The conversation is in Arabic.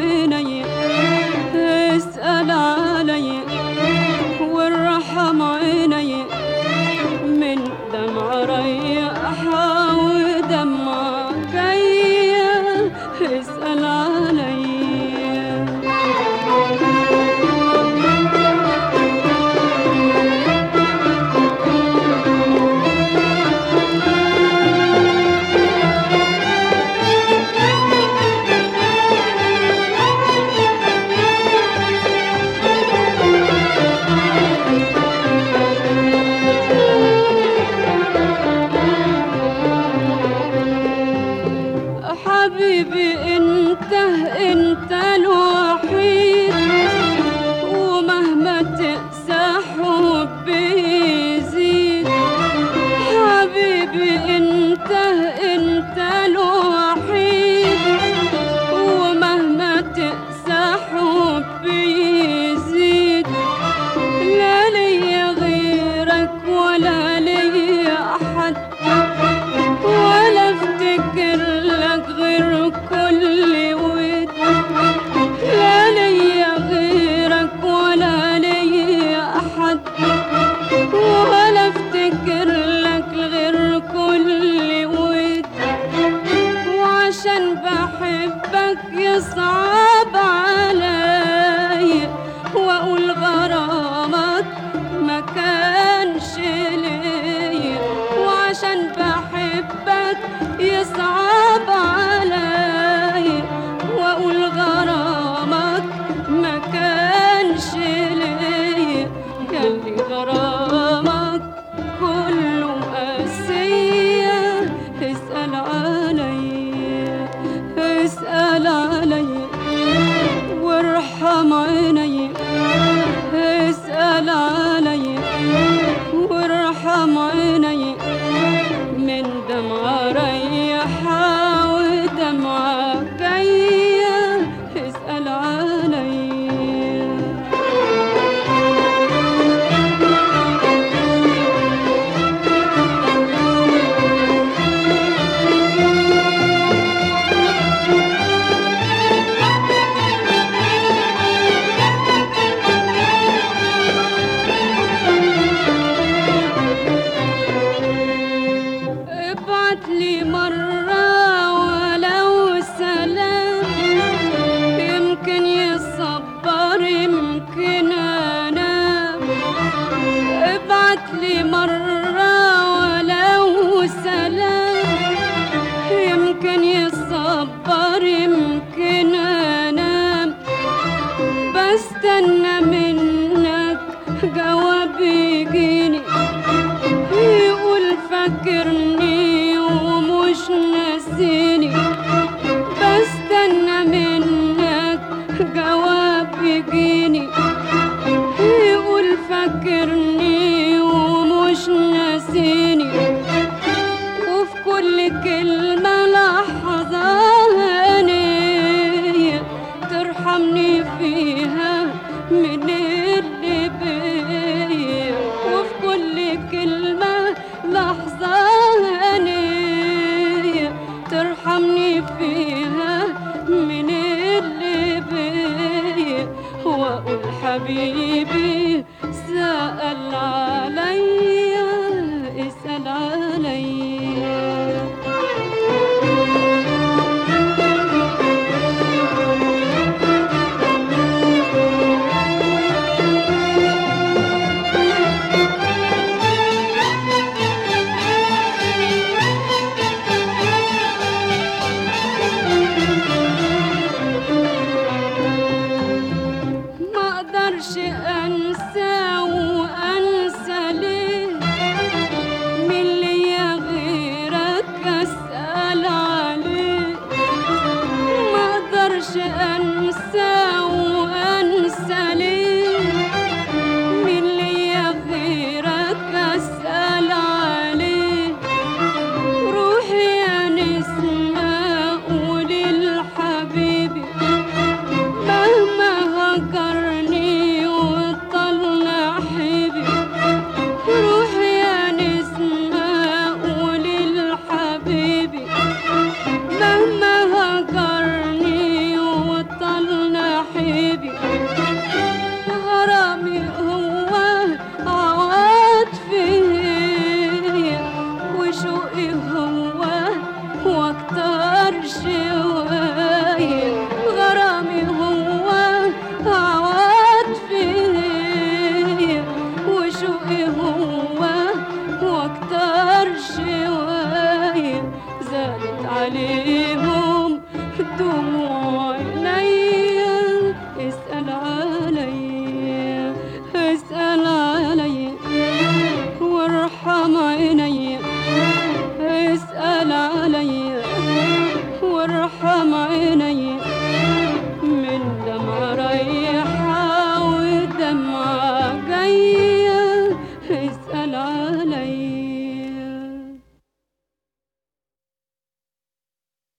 عيني اسأل علي وارحم عيني من دمع ريحة ودمع جاية اسأل علي. حبيبي انت الوحيد ومهما تقسى حبي يزيد. حبيبي انت الوحيد ومهما تقسى حبي يزيد. لا ليا غيرك ولا ليا احد ولا افتكر لك غير كل ود. لا ليا غيرك ولا ليا احد ولا افتكر لك غير كل ود. وعشان بحبك يصعب علي واقول غرامك ما كانش ليا. وعشان بحبك يصعب علي واقول غرامك ما كانش ليا. ياللي غرامك كله قاسية اسأل علي اسأل علي وارحم عيني اسأل علي وارحم عيني من دمع ريحة ودمع جاية اسأل علي. ابعتلي مرة ولو سلام يمكن يصبر يمكن انام. ابعتلي مرة ولو سلام يمكن يصبر يمكن انام. بستنى منك جواب يجيني يقول فاكرني ومش ناسيني. بستنى منك جواب يجيني يقول فاكرني ومش ناسيني. وفي كل كلمة لحظة هنية ترحمني فيها من اللي بيا. وفي كل كلمة لحظة هنية ترحمني فيها من اللي بيا. واقول حبيبي سأل عليا اسأل عليا. ما اقدرش انسى وانسى ليه من ليا غيرك اسأل عليه. ما اقدرش انسى وانسى ليه